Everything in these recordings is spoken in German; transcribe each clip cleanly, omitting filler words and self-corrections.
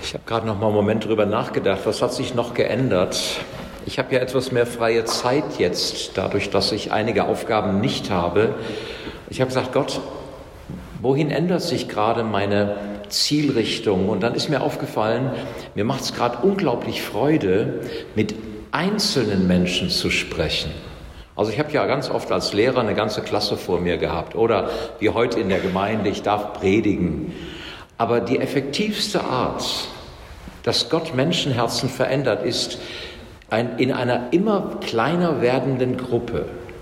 Ich habe gerade noch mal einen Moment drüber nachgedacht, was hat sich noch geändert? Ich habe ja etwas mehr freie Zeit jetzt, dadurch, dass ich einige Aufgaben nicht habe. Ich habe gesagt, Gott, wohin ändert sich gerade meine Zielrichtung? Und dann ist mir aufgefallen, mir macht es gerade unglaublich Freude, mit einzelnen Menschen zu sprechen. Also ich habe ja ganz oft als Lehrer eine ganze Klasse vor mir gehabt oder wie heute in der Gemeinde, ich darf predigen. Aber die effektivste Art, dass Gott Menschenherzen verändert, ist in einer immer kleiner werdenden Gruppe.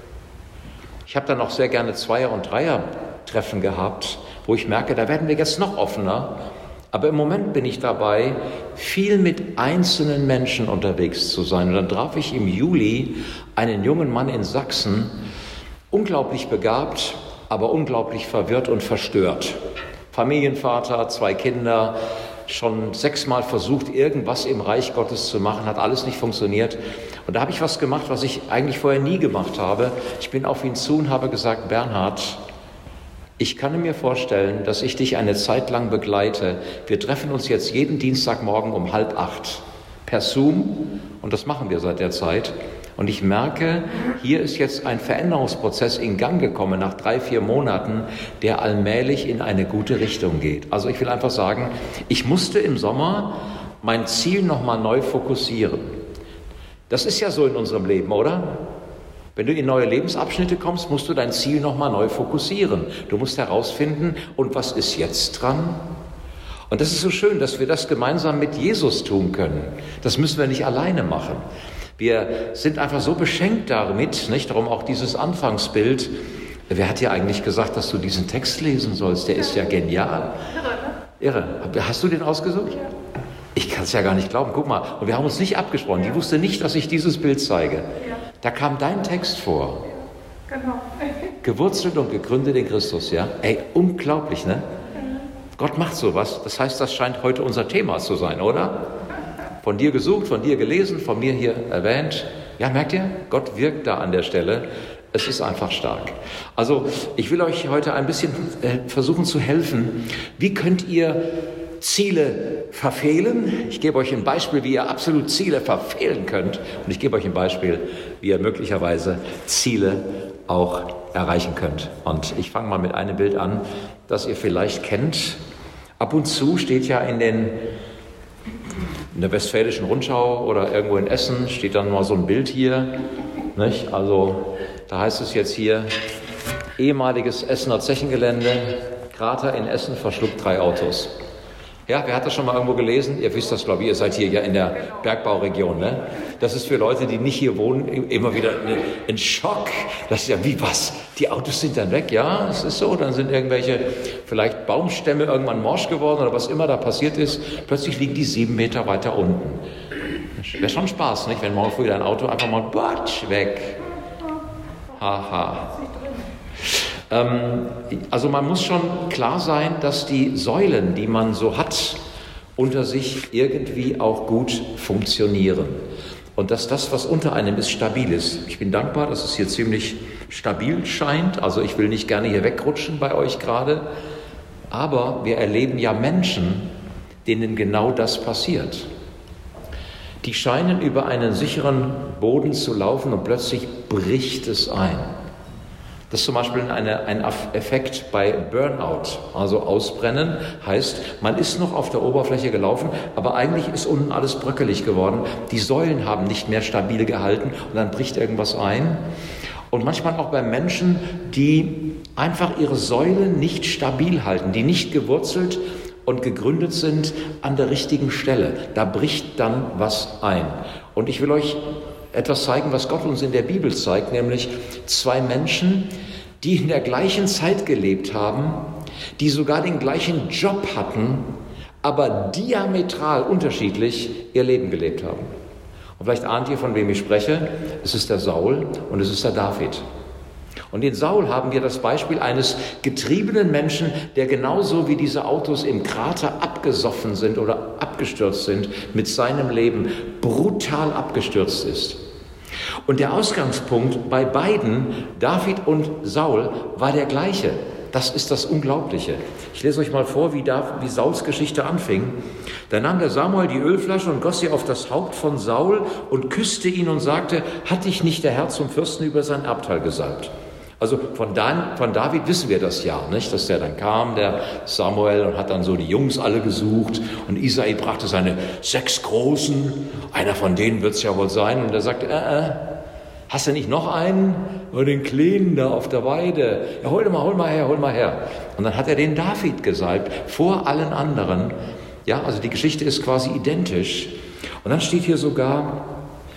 Ich habe dann auch sehr gerne Zweier- und Dreier-Treffen gehabt, wo ich merke, da werden wir jetzt noch offener. Aber im Moment bin ich dabei, viel mit einzelnen Menschen unterwegs zu sein. Und dann traf ich im Juli einen jungen Mann in Sachsen, unglaublich begabt, aber unglaublich verwirrt und verstört. Familienvater, 2 Kinder, schon 6-mal versucht, irgendwas im Reich Gottes zu machen, hat alles nicht funktioniert. Und da habe ich was gemacht, was ich eigentlich vorher nie gemacht habe. Ich bin auf ihn zu und habe gesagt, Bernhard, ich kann mir vorstellen, dass ich dich eine Zeit lang begleite. Wir treffen uns jetzt jeden Dienstagmorgen um 7:30 per Zoom und das machen wir seit der Zeit. Und ich merke, hier ist jetzt ein Veränderungsprozess in Gang gekommen nach 3-4 Monaten, der allmählich in eine gute Richtung geht. Also ich will einfach sagen, ich musste im Sommer mein Ziel nochmal neu fokussieren. Das ist ja so in unserem Leben, oder? Wenn du in neue Lebensabschnitte kommst, musst du dein Ziel nochmal neu fokussieren. Du musst herausfinden, und was ist jetzt dran? Und das ist so schön, dass wir das gemeinsam mit Jesus tun können. Das müssen wir nicht alleine machen. Wir sind einfach so beschenkt damit, nicht? Darum auch dieses Anfangsbild. Wer hat dir eigentlich gesagt, dass du diesen Text lesen sollst? Der ist ja genial. Irre. Hast du den ausgesucht? Ja. Ich kann es ja gar nicht glauben. Guck mal. Und wir haben uns nicht abgesprochen. Die wusste nicht, dass ich dieses Bild zeige. Ja. Da kam dein Text vor. Ja, genau. Gewurzelt und gegründet in Christus, ja? Ey, unglaublich, ne? Gott macht sowas. Das heißt, das scheint heute unser Thema zu sein, oder? Von dir gesucht, von dir gelesen, von mir hier erwähnt. Ja, merkt ihr? Gott wirkt da an der Stelle. Es ist einfach stark. Also, ich will euch heute ein bisschen versuchen zu helfen. Wie könnt ihr Ziele verfehlen? Ich gebe euch ein Beispiel, wie ihr absolut Ziele verfehlen könnt. Und ich gebe euch ein Beispiel, wie ihr möglicherweise Ziele auch erreichen könnt. Und ich fange mal mit einem Bild an, das ihr vielleicht kennt. Ab und zu steht ja in der Westfälischen Rundschau oder irgendwo in Essen steht dann mal so ein Bild hier, nicht? Also da heißt es jetzt hier, ehemaliges Essener Zechengelände, Krater in Essen verschluckt 3 Autos. Ja, wer hat das schon mal irgendwo gelesen? Ihr wisst das, glaube ich, ihr seid hier ja in der Bergbauregion, ne? Das ist für Leute, die nicht hier wohnen, immer wieder ein Schock. Das ist ja wie was? Die Autos sind dann weg, ja, es ist so. Dann sind irgendwelche vielleicht Baumstämme irgendwann morsch geworden oder was immer da passiert ist. Plötzlich liegen die 7 Meter weiter unten. Wäre schon Spaß, nicht? Wenn morgen früh dein Auto einfach mal batsch weg. Haha. Also man muss schon klar sein, dass die Säulen, die man so hat, unter sich irgendwie auch gut funktionieren. Und dass das, was unter einem ist, stabil ist. Ich bin dankbar, dass es hier ziemlich stabil scheint. Also ich will nicht gerne hier wegrutschen bei euch gerade. Aber wir erleben ja Menschen, denen genau das passiert. Die scheinen über einen sicheren Boden zu laufen und plötzlich bricht es ein. Das ist zum Beispiel ein Effekt bei Burnout, also Ausbrennen, heißt, man ist noch auf der Oberfläche gelaufen, aber eigentlich ist unten alles bröckelig geworden. Die Säulen haben nicht mehr stabil gehalten und dann bricht irgendwas ein. Und manchmal auch bei Menschen, die einfach ihre Säulen nicht stabil halten, die nicht gewurzelt und gegründet sind an der richtigen Stelle. Da bricht dann was ein. Und ich will euch etwas zeigen, was Gott uns in der Bibel zeigt, nämlich 2 Menschen, die in der gleichen Zeit gelebt haben, die sogar den gleichen Job hatten, aber diametral unterschiedlich ihr Leben gelebt haben. Und vielleicht ahnt ihr, von wem ich spreche. Es ist der Saul und es ist der David. Und in Saul haben wir das Beispiel eines getriebenen Menschen, der genauso wie diese Autos im Krater abgesoffen sind oder abgestürzt sind, mit seinem Leben brutal abgestürzt ist. Und der Ausgangspunkt bei beiden, David und Saul, war der gleiche. das ist das Unglaubliche. Ich lese euch mal vor, wie Sauls Geschichte anfing. Da nahm der Samuel die Ölflasche und goss sie auf das Haupt von Saul und küsste ihn und sagte, hat dich nicht der Herr zum Fürsten über sein Erbteil gesalbt? Also von David wissen wir das ja, nicht? Dass der dann kam, der Samuel, und hat dann so die Jungs alle gesucht. Und Isai brachte seine 6 Großen. Einer von denen wird es ja wohl sein. Und er sagte, hast du nicht noch einen? Oder den Kleinen da auf der Weide? Ja, hol mal her. Und dann hat er den David gesalbt, vor allen anderen. Ja, also die Geschichte ist quasi identisch. Und dann steht hier sogar,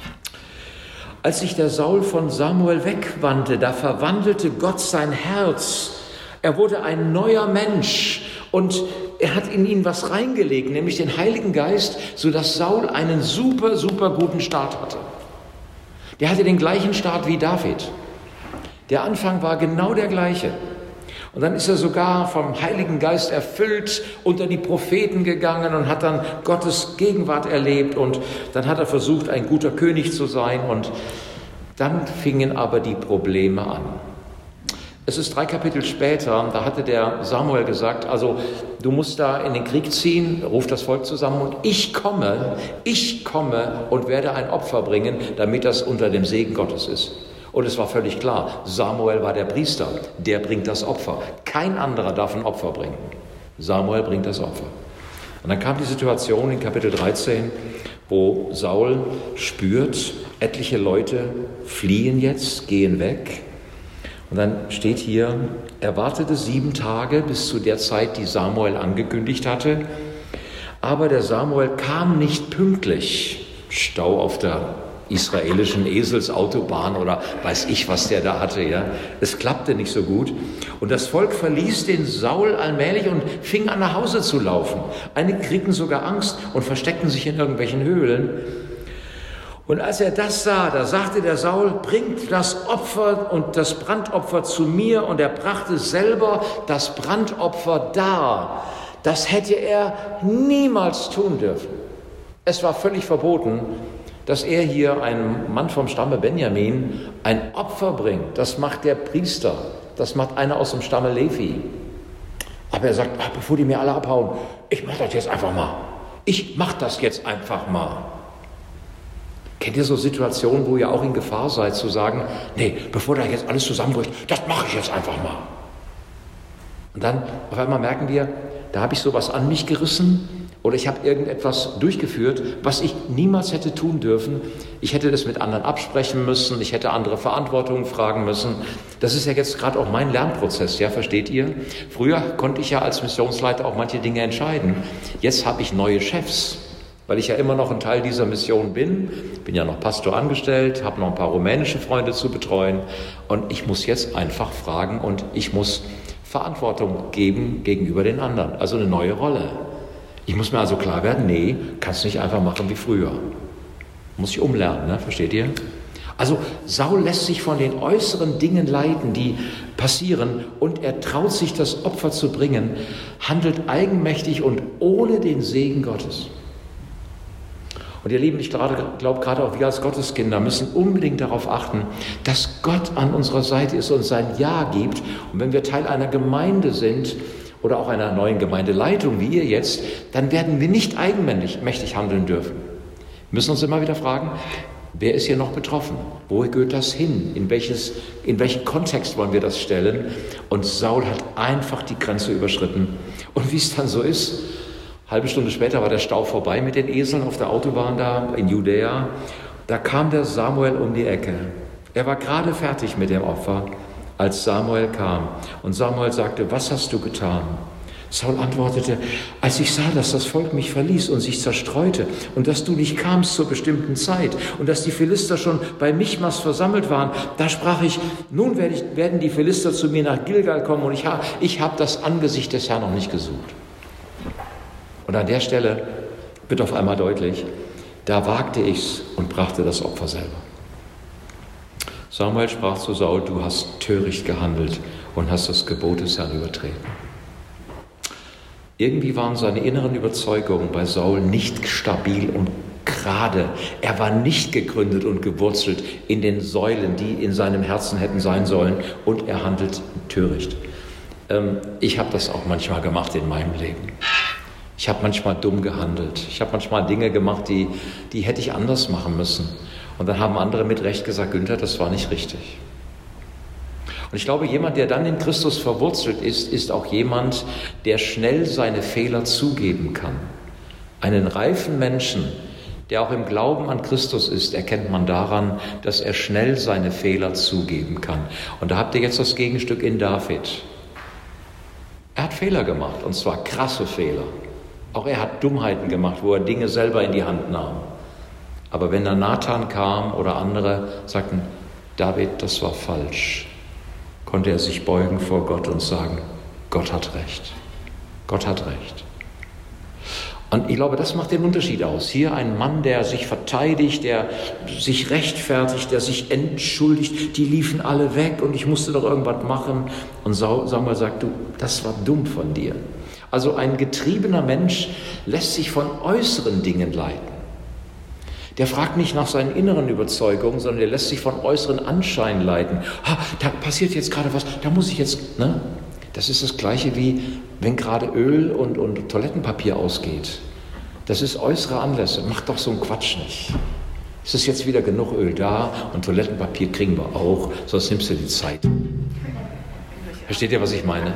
als sich der Saul von Samuel wegwandte, da verwandelte Gott sein Herz. Er wurde ein neuer Mensch und er hat in ihn was reingelegt, nämlich den Heiligen Geist, sodass Saul einen super, super guten Start hatte. Der hatte den gleichen Start wie David. Der Anfang war genau der gleiche. Und dann ist er sogar vom Heiligen Geist erfüllt unter die Propheten gegangen und hat dann Gottes Gegenwart erlebt. Und dann hat er versucht, ein guter König zu sein. Und dann fingen aber die Probleme an. Es ist 3 Kapitel später, da hatte der Samuel gesagt, also du musst da in den Krieg ziehen, ruft das Volk zusammen und ich komme und werde ein Opfer bringen, damit das unter dem Segen Gottes ist. Und es war völlig klar, Samuel war der Priester, der bringt das Opfer. Kein anderer darf ein Opfer bringen. Samuel bringt das Opfer. Und dann kam die Situation in Kapitel 13, wo Saul spürt, etliche Leute fliehen jetzt, gehen weg. Und dann steht hier, er wartete 7 Tage bis zu der Zeit, die Samuel angekündigt hatte. Aber der Samuel kam nicht pünktlich. Stau auf der israelischen Eselsautobahn oder weiß ich, was der da hatte. Ja. Es klappte nicht so gut. Und das Volk verließ den Saul allmählich und fing an, nach Hause zu laufen. Einige kriegten sogar Angst und versteckten sich in irgendwelchen Höhlen. Und als er das sah, da sagte der Saul, bringt das Opfer und das Brandopfer zu mir. Und er brachte selber das Brandopfer dar. Das hätte er niemals tun dürfen. Es war völlig verboten, dass er hier, einem Mann vom Stamme Benjamin, ein Opfer bringt. Das macht der Priester, das macht einer aus dem Stamme Levi. Aber er sagt, bevor die mir alle abhauen, ich mache das jetzt einfach mal. Kennt ihr so Situationen, wo ihr auch in Gefahr seid, zu sagen, nee, bevor da jetzt alles zusammenbricht, das mache ich jetzt einfach mal. Und dann auf einmal merken wir, da habe ich sowas an mich gerissen oder ich habe irgendetwas durchgeführt, was ich niemals hätte tun dürfen. Ich hätte das mit anderen absprechen müssen, ich hätte andere Verantwortung fragen müssen. Das ist ja jetzt gerade auch mein Lernprozess, ja, versteht ihr? Früher konnte ich ja als Missionsleiter auch manche Dinge entscheiden. Jetzt habe ich neue Chefs. Weil ich ja immer noch ein Teil dieser Mission bin ja noch Pastor angestellt, habe noch ein paar rumänische Freunde zu betreuen und ich muss jetzt einfach fragen und ich muss Verantwortung geben gegenüber den anderen, also eine neue Rolle. Ich muss mir also klar werden, nee, kannst nicht einfach machen wie früher. Muss ich umlernen, ne? Versteht ihr? Also Saul lässt sich von den äußeren Dingen leiten, die passieren und er traut sich, das Opfer zu bringen, handelt eigenmächtig und ohne den Segen Gottes. Und ihr Lieben, ich glaube gerade auch wir als Gotteskinder müssen unbedingt darauf achten, dass Gott an unserer Seite ist und sein Ja gibt. Und wenn wir Teil einer Gemeinde sind oder auch einer neuen Gemeindeleitung wie ihr jetzt, dann werden wir nicht eigenmächtig handeln dürfen. Wir müssen uns immer wieder fragen, wer ist hier noch betroffen? Wo gehört das hin? In welchen Kontext wollen wir das stellen? Und Saul hat einfach die Grenze überschritten. Und wie es dann so ist, halbe Stunde später war der Stau vorbei mit den Eseln auf der Autobahn da in Judäa. Da kam der Samuel um die Ecke. Er war gerade fertig mit dem Opfer, als Samuel kam. Und Samuel sagte, was hast du getan? Saul antwortete, als ich sah, dass das Volk mich verließ und sich zerstreute und dass du nicht kamst zur bestimmten Zeit und dass die Philister schon bei Michmas versammelt waren, da sprach ich, nun werden die Philister zu mir nach Gilgal kommen und ich habe das Angesicht des Herrn noch nicht gesucht. Und an der Stelle wird auf einmal deutlich, da wagte ich's und brachte das Opfer selber. Samuel sprach zu Saul, du hast töricht gehandelt und hast das Gebot des Herrn übertreten. Irgendwie waren seine inneren Überzeugungen bei Saul nicht stabil und gerade. Er war nicht gegründet und gewurzelt in den Säulen, die in seinem Herzen hätten sein sollen, und er handelt töricht. Ich habe das auch manchmal gemacht in meinem Leben. Ich habe manchmal dumm gehandelt. Ich habe manchmal Dinge gemacht, die hätte ich anders machen müssen. Und dann haben andere mit Recht gesagt, Günther, das war nicht richtig. Und ich glaube, jemand, der dann in Christus verwurzelt ist, ist auch jemand, der schnell seine Fehler zugeben kann. Einen reifen Menschen, der auch im Glauben an Christus ist, erkennt man daran, dass er schnell seine Fehler zugeben kann. Und da habt ihr jetzt das Gegenstück in David. Er hat Fehler gemacht, und zwar krasse Fehler. Auch er hat Dummheiten gemacht, wo er Dinge selber in die Hand nahm. Aber wenn dann Nathan kam oder andere sagten, David, das war falsch, konnte er sich beugen vor Gott und sagen, Gott hat recht. Gott hat recht. Und ich glaube, das macht den Unterschied aus. Hier ein Mann, der sich verteidigt, der sich rechtfertigt, der sich entschuldigt. Die liefen alle weg und ich musste doch irgendwas machen. Und Samuel sagt, du, das war dumm von dir. Also ein getriebener Mensch lässt sich von äußeren Dingen leiten. Der fragt nicht nach seinen inneren Überzeugungen, sondern der lässt sich von äußeren Anschein leiten. Da passiert jetzt gerade was, da muss ich jetzt... Ne? Das ist das Gleiche wie, wenn gerade Öl und Toilettenpapier ausgeht. Das ist äußere Anlässe. Macht doch so einen Quatsch nicht. Es ist jetzt wieder genug Öl da und Toilettenpapier kriegen wir auch, sonst nimmst du die Zeit. Versteht ihr, was ich meine?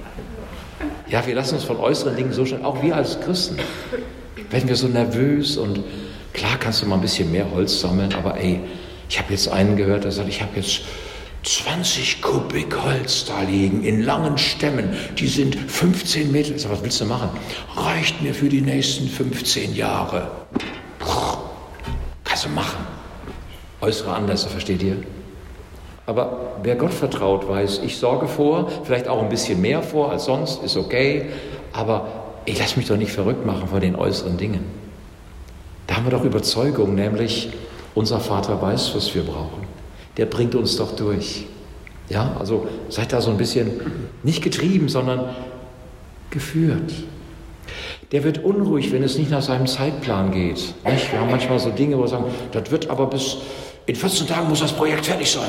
Ja, wir lassen uns von äußeren Dingen so schnell, auch wir als Christen, werden wir so nervös und klar kannst du mal ein bisschen mehr Holz sammeln, aber ey, ich habe jetzt einen gehört, der sagt, ich habe jetzt 20 Kubik Holz da liegen in langen Stämmen, die sind 15 Meter. Ich sage, was willst du machen? Reicht mir für die nächsten 15 Jahre. Kannst du machen. Äußere Anlässe, versteht ihr? Aber wer Gott vertraut, weiß, ich sorge vor, vielleicht auch ein bisschen mehr vor als sonst, ist okay, aber ich lasse mich doch nicht verrückt machen von den äußeren Dingen. Da haben wir doch Überzeugung, nämlich unser Vater weiß, was wir brauchen. Der bringt uns doch durch. Ja, also seid da so ein bisschen nicht getrieben, sondern geführt. Der wird unruhig, wenn es nicht nach seinem Zeitplan geht. Nicht? Wir haben manchmal so Dinge, wo wir sagen, das wird aber in 14 Tagen muss das Projekt fertig sein.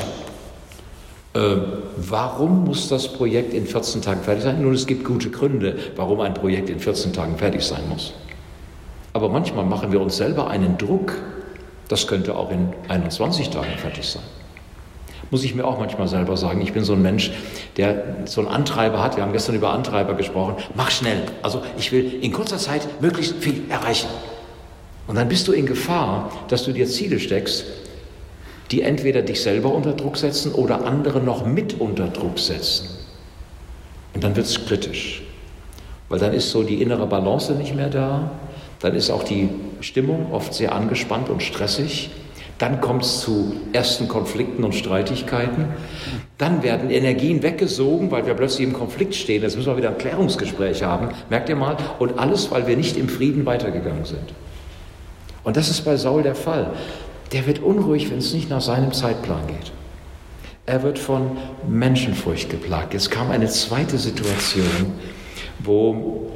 Warum muss das Projekt in 14 Tagen fertig sein? Nun, es gibt gute Gründe, warum ein Projekt in 14 Tagen fertig sein muss. Aber manchmal machen wir uns selber einen Druck, das könnte auch in 21 Tagen fertig sein. Muss ich mir auch manchmal selber sagen, ich bin so ein Mensch, der so einen Antreiber hat, wir haben gestern über Antreiber gesprochen, mach schnell, also ich will in kurzer Zeit möglichst viel erreichen. Und dann bist du in Gefahr, dass du dir Ziele steckst, die entweder dich selber unter Druck setzen oder andere noch mit unter Druck setzen. Und dann wird es kritisch, weil dann ist so die innere Balance nicht mehr da, dann ist auch die Stimmung oft sehr angespannt und stressig. Dann kommt es zu ersten Konflikten und Streitigkeiten. Dann werden Energien weggesogen, weil wir plötzlich im Konflikt stehen. Jetzt müssen wir wieder ein Klärungsgespräch haben, merkt ihr mal? Und alles, weil wir nicht im Frieden weitergegangen sind. Und das ist bei Saul der Fall. Der wird unruhig, wenn es nicht nach seinem Zeitplan geht. Er wird von Menschenfurcht geplagt. Jetzt kam eine zweite Situation, wo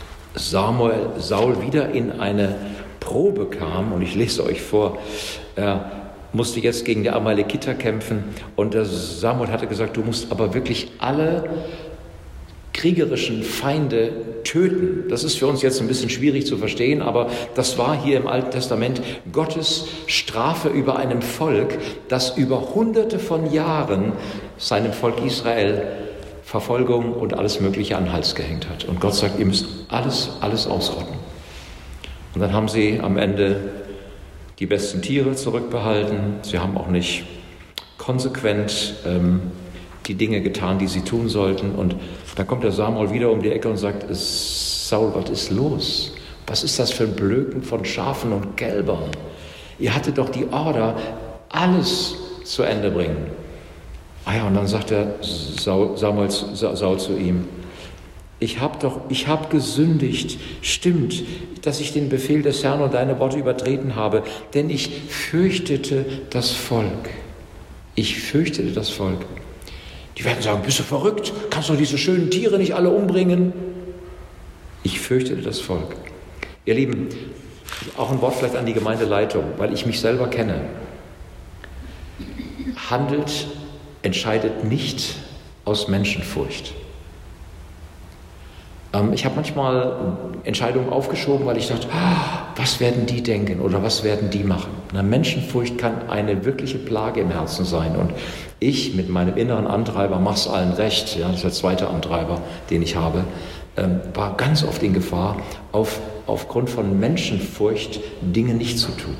Saul wieder in eine Probe kam, und ich lese euch vor, er musste jetzt gegen die Amalekiter kämpfen und der Samuel hatte gesagt, du musst aber wirklich alle kriegerischen Feinde töten. Das ist für uns jetzt ein bisschen schwierig zu verstehen, aber das war hier im Alten Testament Gottes Strafe über einem Volk, das über Hunderte von Jahren seinem Volk Israel Verfolgung und alles Mögliche an den Hals gehängt hat. Und Gott sagt, ihr müsst alles ausrotten. Und dann haben sie am Ende die besten Tiere zurückbehalten. Sie haben auch nicht konsequent die Dinge getan, die sie tun sollten. Und dann kommt der Samuel wieder um die Ecke und sagt, Saul, was ist los? Was ist das für ein Blöken von Schafen und Kälbern? Ihr hattet doch die Order, alles zu Ende bringen. Ja, und dann sagt der Saul zu ihm, ich habe gesündigt, stimmt, dass ich den Befehl des Herrn und deine Worte übertreten habe, denn ich fürchtete das Volk. Ich fürchtete das Volk. Die werden sagen, bist du verrückt? Kannst du diese schönen Tiere nicht alle umbringen? Ich fürchtete das Volk. Ihr Lieben, auch ein Wort vielleicht an die Gemeindeleitung, weil ich mich selber kenne. Entscheidet nicht aus Menschenfurcht. Ich habe manchmal Entscheidungen aufgeschoben, weil ich dachte, was werden die denken oder was werden die machen? Na, Menschenfurcht kann eine wirkliche Plage im Herzen sein. Und ich mit meinem inneren Antreiber, mach's allen recht, ja, das ist der zweite Antreiber, den ich habe, war ganz oft in Gefahr, aufgrund von Menschenfurcht Dinge nicht zu tun.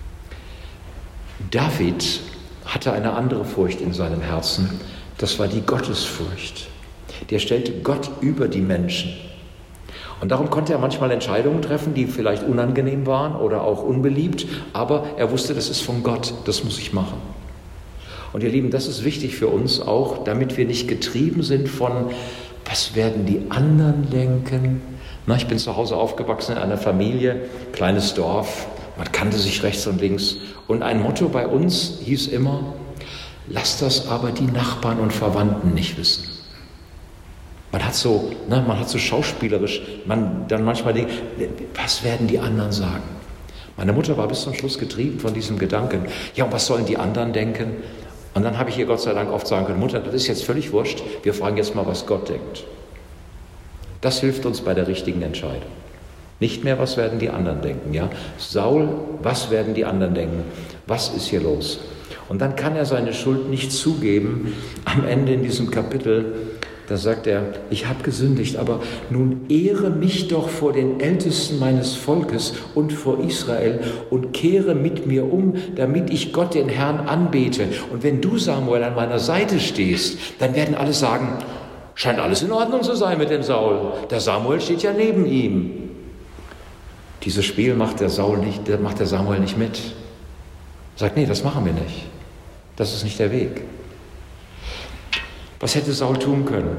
David hatte eine andere Furcht in seinem Herzen, das war die Gottesfurcht. Der stellte Gott über die Menschen. Und darum konnte er manchmal Entscheidungen treffen, die vielleicht unangenehm waren oder auch unbeliebt, aber er wusste, das ist von Gott, das muss ich machen. Und ihr Lieben, das ist wichtig für uns auch, damit wir nicht getrieben sind von, was werden die anderen denken? Na, ich bin zu Hause aufgewachsen in einer Familie, kleines Dorf, man kannte sich rechts und links. Und ein Motto bei uns hieß immer, lasst das aber die Nachbarn und Verwandten nicht wissen. Man hat so schauspielerisch, man dann manchmal denkt, was werden die anderen sagen? Meine Mutter war bis zum Schluss getrieben von diesem Gedanken. Ja, und was sollen die anderen denken? Und dann habe ich ihr Gott sei Dank oft sagen können, Mutter, das ist jetzt völlig wurscht, wir fragen jetzt mal, was Gott denkt. Das hilft uns bei der richtigen Entscheidung. Nicht mehr, was werden die anderen denken, ja? Saul, was werden die anderen denken? Was ist hier los? Und dann kann er seine Schuld nicht zugeben. Am Ende in diesem Kapitel, da sagt er, ich habe gesündigt, aber nun ehre mich doch vor den Ältesten meines Volkes und vor Israel und kehre mit mir um, damit ich Gott, den Herrn, anbete. Und wenn du, Samuel, an meiner Seite stehst, dann werden alle sagen, scheint alles in Ordnung zu sein mit dem Saul. Der Samuel steht ja neben ihm. Dieses Spiel macht der Samuel nicht mit. Sagt, nee, das machen wir nicht. Das ist nicht der Weg. Was hätte Saul tun können?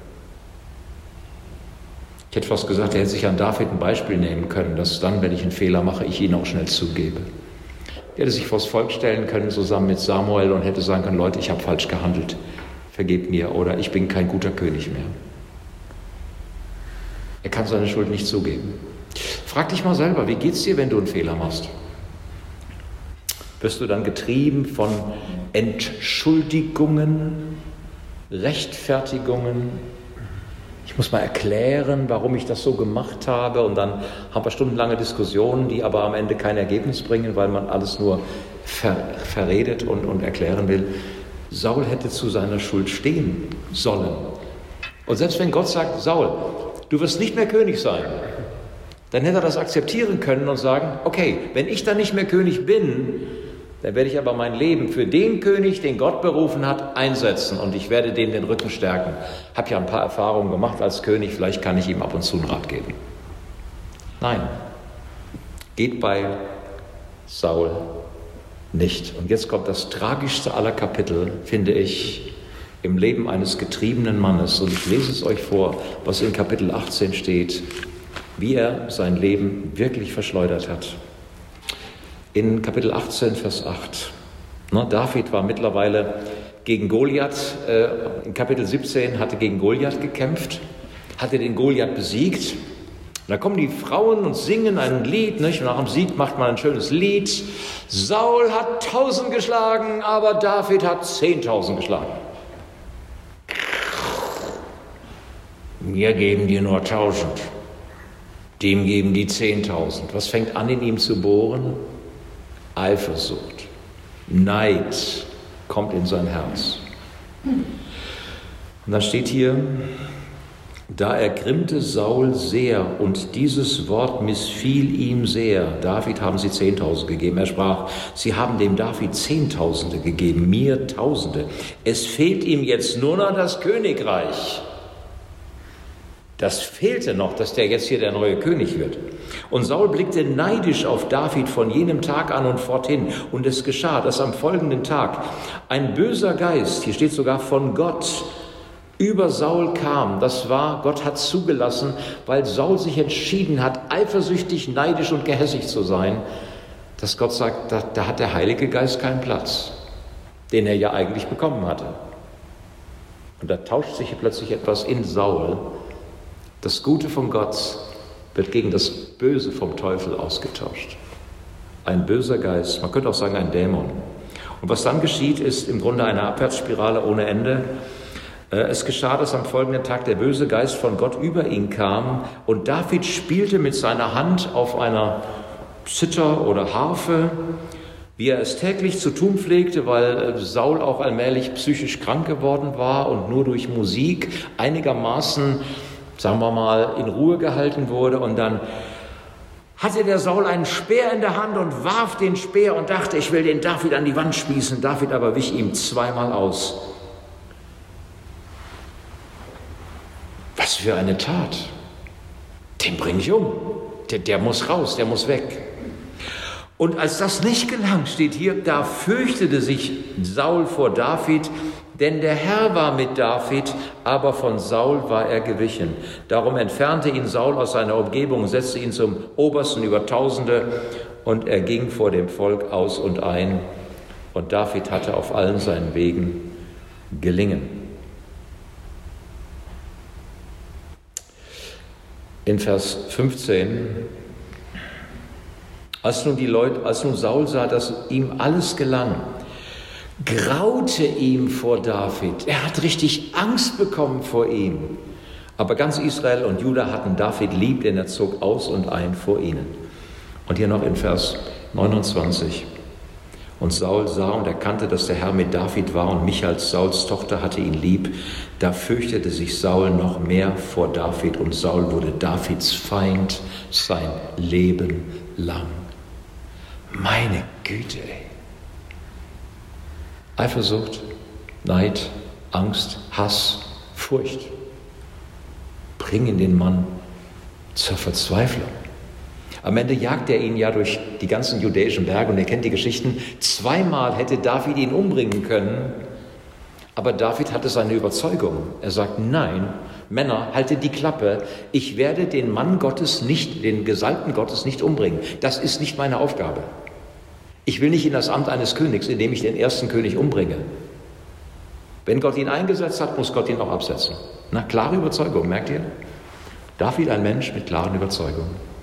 Ich hätte fast gesagt, er hätte sich an David ein Beispiel nehmen können, dass dann, wenn ich einen Fehler mache, ich ihn auch schnell zugebe. Er hätte sich vors Volk stellen können, zusammen mit Samuel, und hätte sagen können, Leute, ich habe falsch gehandelt, vergebt mir, oder ich bin kein guter König mehr. Er kann seine Schuld nicht zugeben. Frag dich mal selber, wie geht's dir, wenn du einen Fehler machst? Wirst du dann getrieben von Entschuldigungen, Rechtfertigungen? Ich muss mal erklären, warum ich das so gemacht habe, und dann haben wir stundenlange Diskussionen, die aber am Ende kein Ergebnis bringen, weil man alles nur verredet und erklären will. Saul hätte zu seiner Schuld stehen sollen. Und selbst wenn Gott sagt, Saul, du wirst nicht mehr König sein, dann hätte er das akzeptieren können und sagen, okay, wenn ich dann nicht mehr König bin, dann werde ich aber mein Leben für den König, den Gott berufen hat, einsetzen, und ich werde dem den Rücken stärken. Habe ja ein paar Erfahrungen gemacht als König, vielleicht kann ich ihm ab und zu einen Rat geben. Nein, geht bei Saul nicht. Und jetzt kommt das tragischste aller Kapitel, finde ich, im Leben eines getriebenen Mannes. Und ich lese es euch vor, was in Kapitel 18 steht, wie er sein Leben wirklich verschleudert hat. In Kapitel 18, Vers 8. David war mittlerweile gegen Goliath, in Kapitel 17 hatte gegen Goliath gekämpft, hatte den Goliath besiegt. Da kommen die Frauen und singen ein Lied, nicht? Und nach dem Sieg macht man ein schönes Lied. Saul hat 1000 geschlagen, aber David hat 10.000 geschlagen. Mir geben die nur 1000. Dem geben die 10.000. Was fängt an, in ihm zu bohren? Eifersucht. Neid kommt in sein Herz. Und dann steht hier, da ergrimmte Saul sehr, und dieses Wort missfiel ihm sehr. David haben sie 10.000 gegeben. Er sprach, sie haben dem David 10.000 gegeben, mir Tausende. Es fehlt ihm jetzt nur noch das Königreich. Das fehlte noch, dass der jetzt hier der neue König wird. Und Saul blickte neidisch auf David von jenem Tag an und forthin. Und es geschah, dass am folgenden Tag ein böser Geist, hier steht sogar von Gott, über Saul kam. Das war, Gott hat zugelassen, weil Saul sich entschieden hat, eifersüchtig, neidisch und gehässig zu sein, dass Gott sagt, da hat der Heilige Geist keinen Platz, den er ja eigentlich bekommen hatte. Und da tauscht sich plötzlich etwas in Saul. Das Gute von Gott wird gegen das Böse vom Teufel ausgetauscht. Ein böser Geist, man könnte auch sagen ein Dämon. Und was dann geschieht, ist im Grunde eine Abwärtsspirale ohne Ende. Es geschah, dass am folgenden Tag der böse Geist von Gott über ihn kam und David spielte mit seiner Hand auf einer Zither oder Harfe, wie er es täglich zu tun pflegte, weil Saul auch allmählich psychisch krank geworden war und nur durch Musik einigermaßen, sagen wir mal, in Ruhe gehalten wurde. Und dann hatte der Saul einen Speer in der Hand und warf den Speer und dachte, ich will den David an die Wand spießen. David aber wich ihm zweimal aus. Was für eine Tat. Den bringe ich um. Der muss raus, der muss weg. Und als das nicht gelang, steht hier, da fürchtete sich Saul vor David, denn der Herr war mit David, aber von Saul war er gewichen. Darum entfernte ihn Saul aus seiner Umgebung, setzte ihn zum Obersten über Tausende und er ging vor dem Volk aus und ein. Und David hatte auf allen seinen Wegen gelingen. In Vers 15, als nun Saul sah, dass ihm alles gelang, graute ihm vor David. Er hat richtig Angst bekommen vor ihm. Aber ganz Israel und Juda hatten David lieb, denn er zog aus und ein vor ihnen. Und hier noch in Vers 29. Und Saul sah und erkannte, dass der Herr mit David war und Michal, Sauls Tochter, hatte ihn lieb. Da fürchtete sich Saul noch mehr vor David und Saul wurde Davids Feind sein Leben lang. Meine Güte, ey. Eifersucht, Neid, Angst, Hass, Furcht bringen den Mann zur Verzweiflung. Am Ende jagt er ihn ja durch die ganzen judäischen Berge und ihr kennt die Geschichten. Zweimal hätte David ihn umbringen können, aber David hatte seine Überzeugung. Er sagt, nein, Männer, haltet die Klappe. Ich werde den Mann Gottes nicht, den Gesalbten Gottes nicht umbringen. Das ist nicht meine Aufgabe. Ich will nicht in das Amt eines Königs, indem ich den ersten König umbringe. Wenn Gott ihn eingesetzt hat, muss Gott ihn auch absetzen. Na, klare Überzeugung, merkt ihr? David ein Mensch mit klaren Überzeugungen.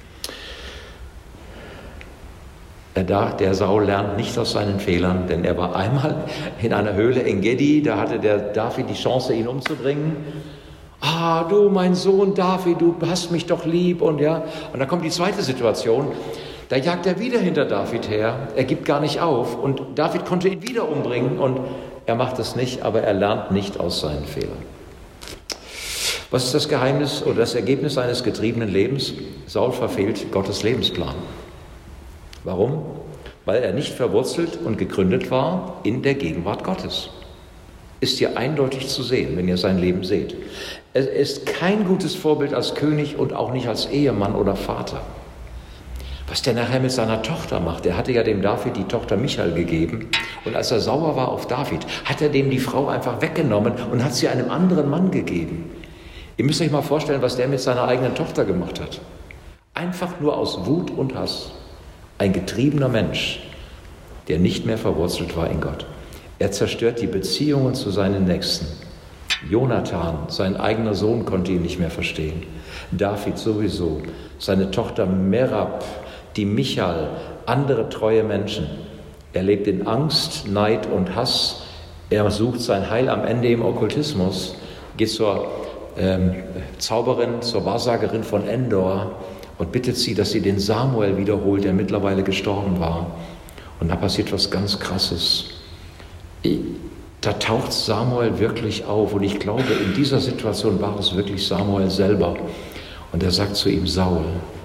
Der Saul lernt nicht aus seinen Fehlern, denn er war einmal in einer Höhle in Gedi, da hatte der David die Chance, ihn umzubringen. Ah, du, mein Sohn David, du hast mich doch lieb und ja. Und dann kommt die zweite Situation, da jagt er wieder hinter David her, er gibt gar nicht auf und David konnte ihn wieder umbringen und er macht es nicht, aber er lernt nicht aus seinen Fehlern. Was ist das Geheimnis oder das Ergebnis eines getriebenen Lebens? Saul verfehlt Gottes Lebensplan. Warum? Weil er nicht verwurzelt und gegründet war in der Gegenwart Gottes. Ist hier eindeutig zu sehen, wenn ihr sein Leben seht. Er ist kein gutes Vorbild als König und auch nicht als Ehemann oder Vater. Was der nachher mit seiner Tochter macht, er hatte ja dem David die Tochter Michal gegeben und als er sauer war auf David, hat er dem die Frau einfach weggenommen und hat sie einem anderen Mann gegeben. Ihr müsst euch mal vorstellen, was der mit seiner eigenen Tochter gemacht hat. Einfach nur aus Wut und Hass. Ein getriebener Mensch, der nicht mehr verwurzelt war in Gott. Er zerstört die Beziehungen zu seinen Nächsten. Jonathan, sein eigener Sohn, konnte ihn nicht mehr verstehen. David sowieso. Seine Tochter Merab, die Michal, andere treue Menschen. Er lebt in Angst, Neid und Hass. Er sucht sein Heil am Ende im Okkultismus, geht zur Zauberin, zur Wahrsagerin von Endor und bittet sie, dass sie den Samuel wiederholt, der mittlerweile gestorben war. Und da passiert was ganz Krasses. Da taucht Samuel wirklich auf und ich glaube, in dieser Situation war es wirklich Samuel selber. Und er sagt zu ihm, Saul,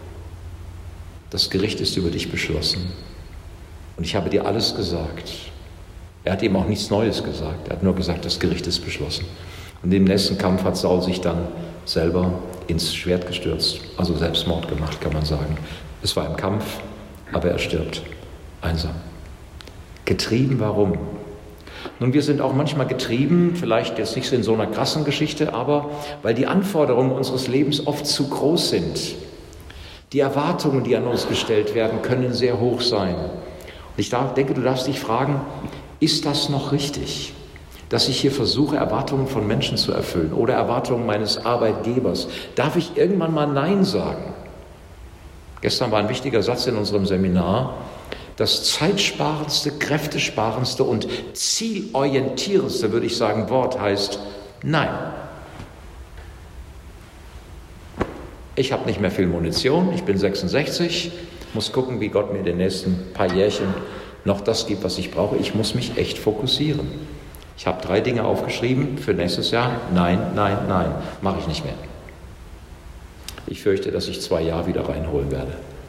das Gericht ist über dich beschlossen und ich habe dir alles gesagt. Er hat ihm auch nichts Neues gesagt, er hat nur gesagt, das Gericht ist beschlossen. Und im nächsten Kampf hat Saul sich dann selber ins Schwert gestürzt, also Selbstmord gemacht, kann man sagen. Es war im Kampf, aber er stirbt einsam. Getrieben, warum? Nun, wir sind auch manchmal getrieben, vielleicht jetzt nicht in so einer krassen Geschichte, aber weil die Anforderungen unseres Lebens oft zu groß sind. Die Erwartungen, die an uns gestellt werden, können sehr hoch sein. Und ich denke, du darfst dich fragen, ist das noch richtig? Dass ich hier versuche, Erwartungen von Menschen zu erfüllen oder Erwartungen meines Arbeitgebers. Darf ich irgendwann mal Nein sagen? Gestern war ein wichtiger Satz in unserem Seminar. Das zeitsparendste, kräftesparendste und zielorientierendste, würde ich sagen, Wort heißt Nein. Ich habe nicht mehr viel Munition, ich bin 66, muss gucken, wie Gott mir in den nächsten paar Jährchen noch das gibt, was ich brauche. Ich muss mich echt fokussieren. Ich habe 3 Dinge aufgeschrieben für nächstes Jahr. Nein, nein, nein, mache ich nicht mehr. Ich fürchte, dass ich 2 Jahre wieder reinholen werde.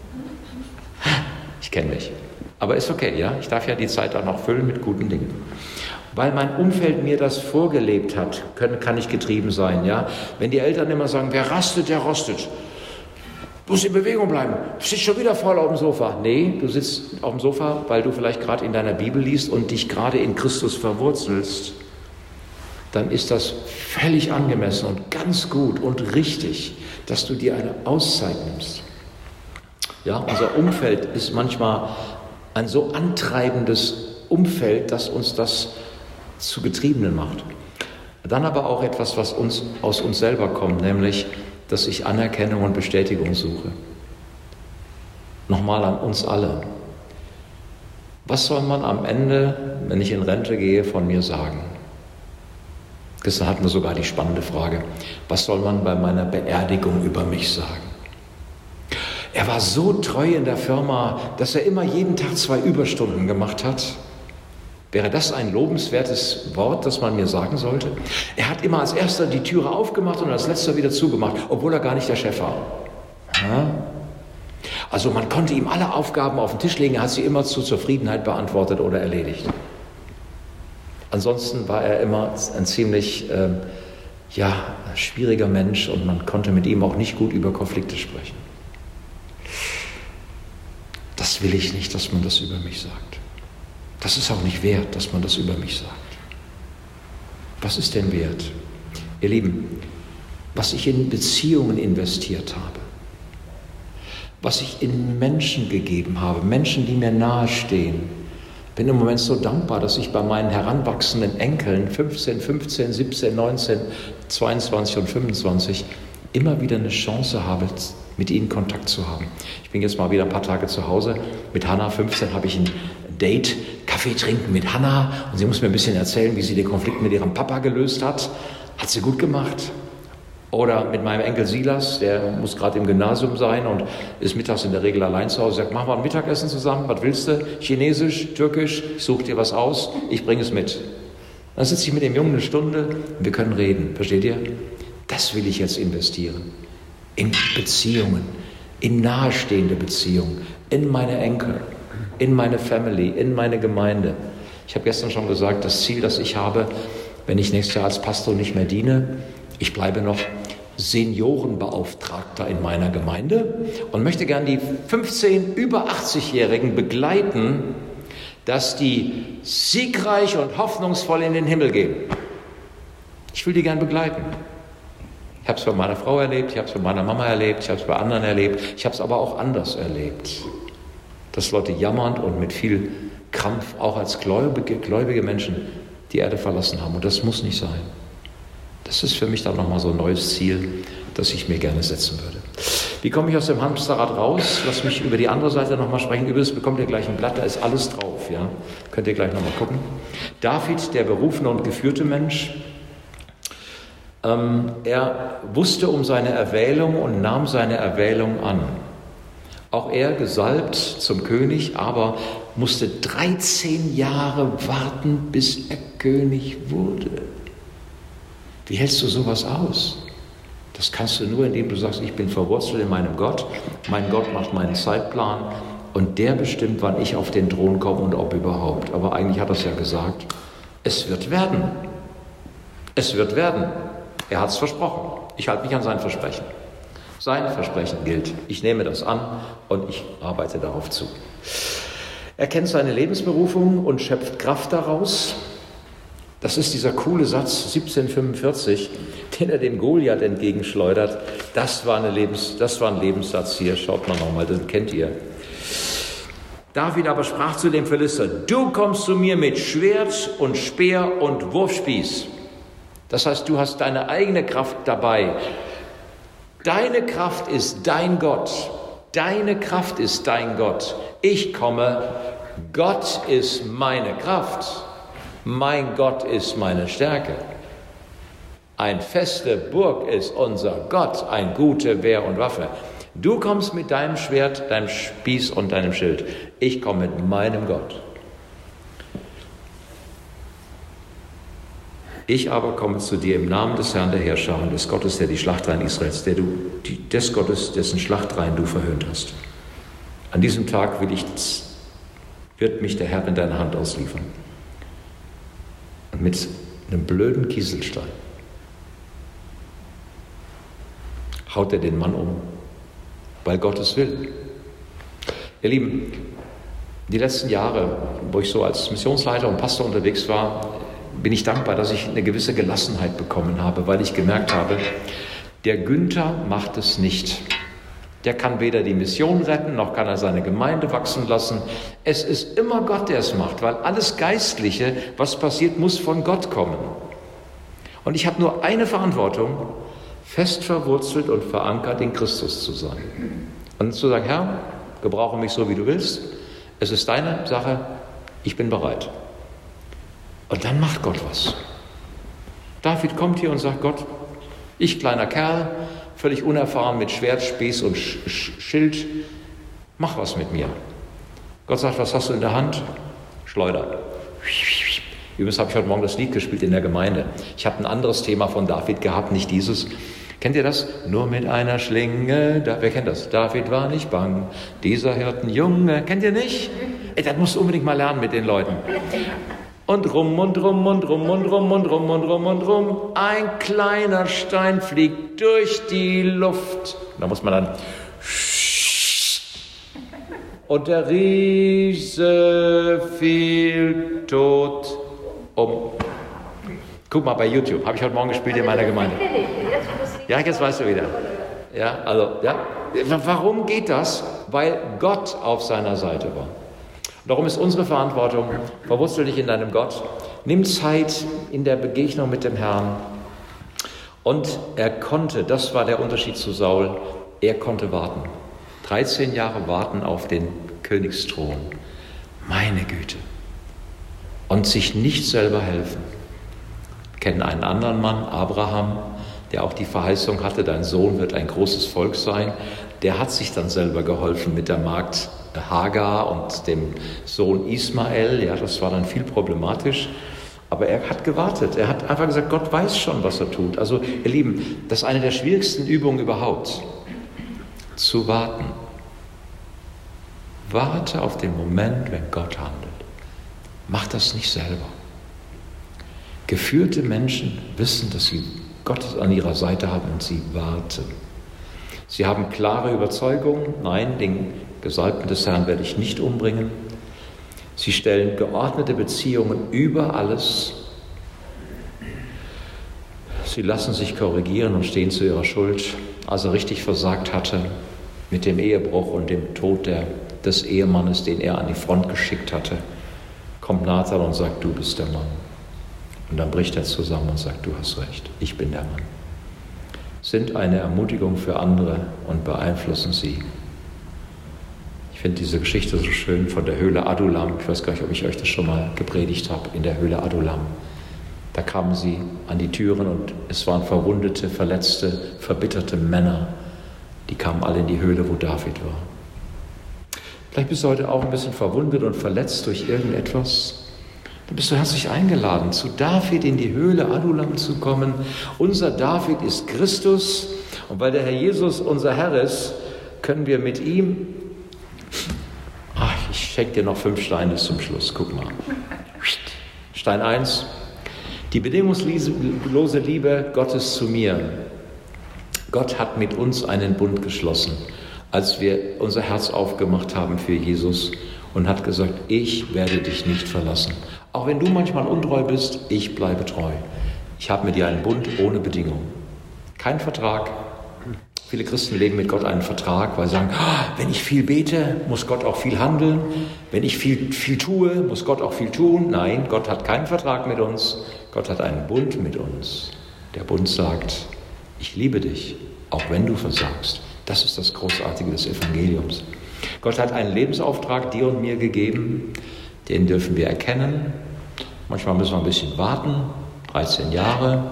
Ich kenne mich. Aber ist okay, ja? Ich darf ja die Zeit dann noch füllen mit guten Dingen. Weil mein Umfeld mir das vorgelebt hat, kann ich getrieben sein, ja? Wenn die Eltern immer sagen, wer rastet, der rostet. Du musst in Bewegung bleiben. Du sitzt schon wieder faul auf dem Sofa. Nee, du sitzt auf dem Sofa, weil du vielleicht gerade in deiner Bibel liest und dich gerade in Christus verwurzelst. Dann ist das völlig angemessen und ganz gut und richtig, dass du dir eine Auszeit nimmst. Ja, unser Umfeld ist manchmal ein so antreibendes Umfeld, dass uns das zu Getriebenen macht. Dann aber auch etwas, was aus uns selber kommt, nämlich, dass ich Anerkennung und Bestätigung suche. Nochmal an uns alle. Was soll man am Ende, wenn ich in Rente gehe, von mir sagen? Gestern hatten wir sogar die spannende Frage, was soll man bei meiner Beerdigung über mich sagen? Er war so treu in der Firma, dass er immer jeden Tag 2 Überstunden gemacht hat. Wäre das ein lobenswertes Wort, das man mir sagen sollte? Er hat immer als erster die Türe aufgemacht und als letzter wieder zugemacht, obwohl er gar nicht der Chef war. Also man konnte ihm alle Aufgaben auf den Tisch legen, er hat sie immer zur Zufriedenheit beantwortet oder erledigt. Ansonsten war er immer ein ziemlich schwieriger Mensch und man konnte mit ihm auch nicht gut über Konflikte sprechen. Das will ich nicht, dass man das über mich sagt. Das ist auch nicht wert, dass man das über mich sagt. Was ist denn wert? Ihr Lieben, was ich in Beziehungen investiert habe, was ich in Menschen gegeben habe, Menschen, die mir nahestehen. Bin im Moment so dankbar, dass ich bei meinen heranwachsenden Enkeln, 15, 17, 19, 22 und 25, immer wieder eine Chance habe, mit ihnen Kontakt zu haben. Ich bin jetzt mal wieder ein paar Tage zu Hause. Mit Hannah, 15, habe ich ein Date, Kaffee trinken mit Hannah. Und sie muss mir ein bisschen erzählen, wie sie den Konflikt mit ihrem Papa gelöst hat. Hat sie gut gemacht. Oder mit meinem Enkel Silas, der muss gerade im Gymnasium sein und ist mittags in der Regel allein zu Hause. Sagt, machen wir ein Mittagessen zusammen, was willst du? Chinesisch, Türkisch, ich such dir was aus, ich bringe es mit. Dann sitze ich mit dem Jungen eine Stunde und wir können reden, versteht ihr? Das will ich jetzt investieren. In Beziehungen, in nahestehende Beziehungen, in meine Enkel, in meine Family, in meine Gemeinde. Ich habe gestern schon gesagt, das Ziel, das ich habe, wenn ich nächstes Jahr als Pastor nicht mehr diene, ich bleibe noch Seniorenbeauftragter in meiner Gemeinde und möchte gern die 15 über 80-Jährigen begleiten, dass die siegreich und hoffnungsvoll in den Himmel gehen. Ich will die gern begleiten. Ich habe es bei meiner Frau erlebt, ich habe es bei meiner Mama erlebt, ich habe es bei anderen erlebt, ich habe es aber auch anders erlebt. Dass Leute jammernd und mit viel Krampf, auch als gläubige Menschen, die Erde verlassen haben. Und das muss nicht sein. Das ist für mich dann nochmal so ein neues Ziel, das ich mir gerne setzen würde. Wie komme ich aus dem Hamsterrad raus? Lass mich über die andere Seite nochmal sprechen. Übrigens bekommt ihr gleich ein Blatt, da ist alles drauf. Ja? Könnt ihr gleich nochmal gucken. David, der berufene und geführte Mensch, er wusste um seine Erwählung und nahm seine Erwählung an. Auch er gesalbt zum König, aber musste 13 Jahre warten, bis er König wurde. Wie hältst du sowas aus? Das kannst du nur, indem du sagst, ich bin verwurzelt in meinem Gott. Mein Gott macht meinen Zeitplan und der bestimmt, wann ich auf den Thron komme und ob überhaupt. Aber eigentlich hat er es ja gesagt, es wird werden. Es wird werden. Er hat es versprochen. Ich halte mich an sein Versprechen. Sein Versprechen gilt. Ich nehme das an und ich arbeite darauf zu. Er kennt seine Lebensberufung und schöpft Kraft daraus. Das ist dieser coole Satz 1745, den er dem Goliath entgegenschleudert. Das war ein Lebenssatz hier. Schaut mal nochmal, den kennt ihr. David aber sprach zu dem Philister, du kommst zu mir mit Schwert und Speer und Wurfspieß. Das heißt, du hast deine eigene Kraft dabei. Deine Kraft ist dein Gott. Deine Kraft ist dein Gott. Ich komme, Gott ist meine Kraft. Mein Gott ist meine Stärke. Ein feste Burg ist unser Gott, ein gute Wehr und Waffe. Du kommst mit deinem Schwert, deinem Spieß und deinem Schild. Ich komme mit meinem Gott. Ich aber komme zu dir im Namen des Herrn der Herrscher und des Gottes, der die Schlachtreihen Israels, des Gottes, dessen Schlachtreihen du verhöhnt hast. An diesem Tag wird mich der Herr in deine Hand ausliefern. Und mit einem blöden Kieselstein haut er den Mann um, weil Gott es will. Ihr Lieben, die letzten Jahre, wo ich so als Missionsleiter und Pastor unterwegs war, bin ich dankbar, dass ich eine gewisse Gelassenheit bekommen habe, weil ich gemerkt habe, der Günther macht es nicht. Der kann weder die Mission retten, noch kann er seine Gemeinde wachsen lassen. Es ist immer Gott, der es macht, weil alles Geistliche, was passiert, muss von Gott kommen. Und ich habe nur eine Verantwortung, fest verwurzelt und verankert in Christus zu sein. Und zu sagen, Herr, gebrauche mich so, wie du willst. Es ist deine Sache, ich bin bereit. Und dann macht Gott was. David kommt hier und sagt, Gott, ich kleiner Kerl, völlig unerfahren mit Schwert, Spieß und Schild, mach was mit mir. Gott sagt, was hast du in der Hand? Schleuder. Übrigens habe ich heute Morgen das Lied gespielt in der Gemeinde. Ich habe ein anderes Thema von David gehabt, nicht dieses. Kennt ihr das? Nur mit einer Schlinge, wer kennt das? David war nicht bang, dieser Hirtenjunge. Kennt ihr nicht? Das musst du unbedingt mal lernen mit den Leuten. Und rum und rum und rum und rum und rum und rum und rum. Ein kleiner Stein fliegt durch die Luft. Da muss man dann. Und der Riese fiel tot um. Guck mal bei YouTube. Habe ich heute Morgen gespielt in meiner Gemeinde. Ja, jetzt weißt du wieder. Ja, also, ja. Warum geht das? Weil Gott auf seiner Seite war. Darum ist unsere Verantwortung, verwurzel dich in deinem Gott, nimm Zeit in der Begegnung mit dem Herrn. Und er konnte, das war der Unterschied zu Saul, er konnte warten. 13 Jahre warten auf den Königsthron. Meine Güte. Und sich nicht selber helfen. Wir kennen einen anderen Mann, Abraham, der auch die Verheißung hatte, dein Sohn wird ein großes Volk sein. Der hat sich dann selber geholfen mit der Magd Hagar und dem Sohn Ismael. Ja, das war dann viel problematisch. Aber er hat gewartet. Er hat einfach gesagt, Gott weiß schon, was er tut. Also, ihr Lieben, das ist eine der schwierigsten Übungen überhaupt. Zu warten. Warte auf den Moment, wenn Gott handelt. Mach das nicht selber. Geführte Menschen wissen, dass sie Gott an ihrer Seite haben und sie warten. Sie haben klare Überzeugung, nein, den Gesalbten des Herrn werde ich nicht umbringen. Sie stellen geordnete Beziehungen über alles. Sie lassen sich korrigieren und stehen zu ihrer Schuld, als er richtig versagt hatte mit dem Ehebruch und dem Tod des Ehemannes, den er an die Front geschickt hatte. Kommt Nathan und sagt, du bist der Mann. Und dann bricht er zusammen und sagt, du hast recht, ich bin der Mann. Sind eine Ermutigung für andere und beeinflussen sie. Ich finde diese Geschichte so schön von der Höhle Adullam. Ich weiß gar nicht, ob ich euch das schon mal gepredigt habe, in der Höhle Adullam. Da kamen sie an die Türen und es waren verwundete, verletzte, verbitterte Männer. Die kamen alle in die Höhle, wo David war. Vielleicht bist du heute auch ein bisschen verwundet und verletzt durch irgendetwas. Dann bist du herzlich eingeladen, zu David in die Höhle Adullam zu kommen. Unser David ist Christus und weil der Herr Jesus unser Herr ist, können wir mit ihm, ich schenke dir noch 5 Steine zum Schluss, guck mal. Stein 1, die bedingungslose Liebe Gottes zu mir. Gott hat mit uns einen Bund geschlossen, als wir unser Herz aufgemacht haben für Jesus und hat gesagt, ich werde dich nicht verlassen. Auch wenn du manchmal untreu bist, ich bleibe treu. Ich habe mit dir einen Bund ohne Bedingung. Kein Vertrag. Viele Christen leben mit Gott einen Vertrag, weil sie sagen, wenn ich viel bete, muss Gott auch viel handeln. Wenn ich viel tue, muss Gott auch viel tun. Nein, Gott hat keinen Vertrag mit uns. Gott hat einen Bund mit uns. Der Bund sagt, ich liebe dich, auch wenn du versagst. Das ist das Großartige des Evangeliums. Gott hat einen Lebensauftrag dir und mir gegeben, den dürfen wir erkennen. Manchmal müssen wir ein bisschen warten, 13 Jahre.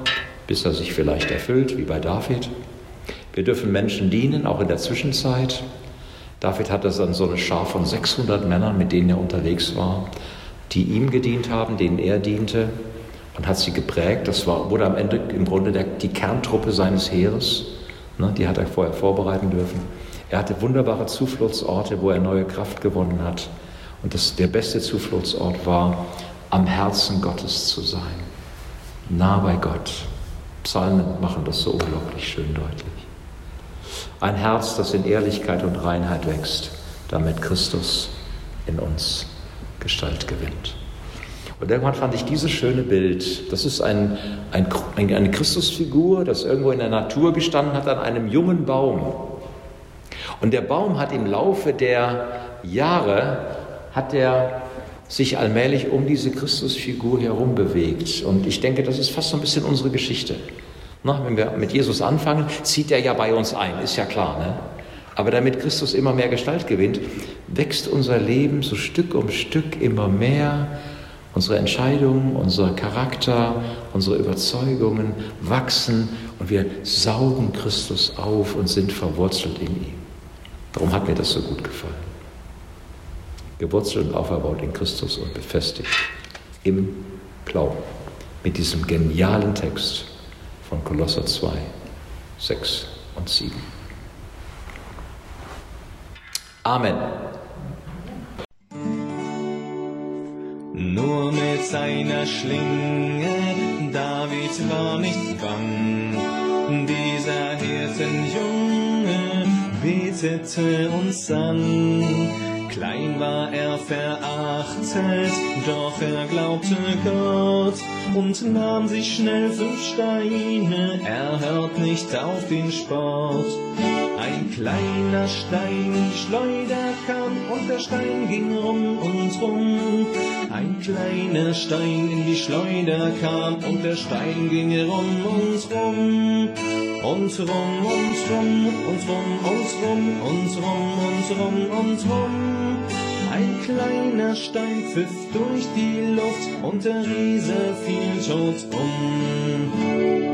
bis er sich vielleicht erfüllt, wie bei David. Wir dürfen Menschen dienen, auch in der Zwischenzeit. David hatte dann so eine Schar von 600 Männern, mit denen er unterwegs war, die ihm gedient haben, denen er diente, und hat sie geprägt. Das wurde am Ende im Grunde die Kerntruppe seines Heeres. Die hat er vorher vorbereiten dürfen. Er hatte wunderbare Zufluchtsorte, wo er neue Kraft gewonnen hat. Und der beste Zufluchtsort war, am Herzen Gottes zu sein, nah bei Gott. Psalmen machen das so unglaublich schön deutlich. Ein Herz, das in Ehrlichkeit und Reinheit wächst, damit Christus in uns Gestalt gewinnt. Und irgendwann fand ich dieses schöne Bild, das ist eine Christusfigur, das irgendwo in der Natur gestanden hat, an einem jungen Baum. Und der Baum hat im Laufe der Jahre, hat er sich allmählich um diese Christusfigur herum bewegt. Und ich denke, das ist fast so ein bisschen unsere Geschichte. Wenn wir mit Jesus anfangen, zieht er ja bei uns ein, ist ja klar, ne? Aber damit Christus immer mehr Gestalt gewinnt, wächst unser Leben so Stück um Stück immer mehr. Unsere Entscheidungen, unser Charakter, unsere Überzeugungen wachsen und wir saugen Christus auf und sind verwurzelt in ihm. Darum hat mir das so gut gefallen. Gewurzelt und auferbaut in Christus und befestigt im Glauben. Mit diesem genialen Text von Kolosser 2, 6 und 7. Amen. Nur mit seiner Schlinge, David war nicht bang. Dieser Hirtenjunge betete und sang. Klein war er verachtet, doch er glaubte Gott und nahm sich schnell 5 Steine, er hört nicht auf den Spott. Ein kleiner Stein in die Schleuder kam und der Stein ging rum und rum. Ein kleiner Stein in die Schleuder kam und der Stein ging rum und rum. Und rum und rum und rum und rum und rum und rum und rum. Ein kleiner Stein pfiff durch die Luft und der Riese fiel tot um.